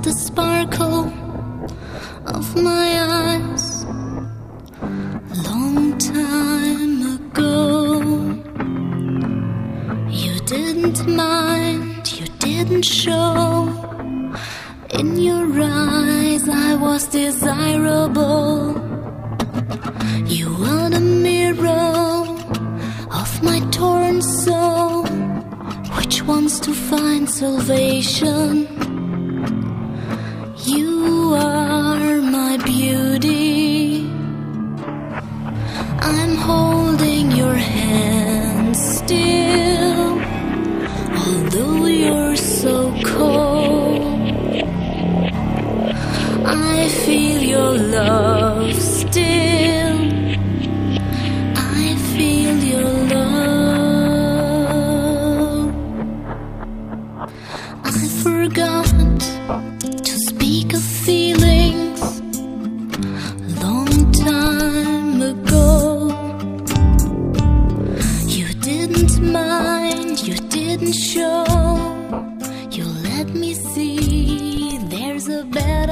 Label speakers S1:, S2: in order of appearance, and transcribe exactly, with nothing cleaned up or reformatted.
S1: the sparkle of my eyes long time ago. You didn't mind, you didn't show. In your eyes I was desirable. You are the mirror of my torn soul, which wants to find salvation. You are my beauty. I'm holding your hand still, although you're so cold. I feel your love still. I feel your love. I forgot to speak of feelings long time ago. You didn't mind, you didn't show. You let me see there's a better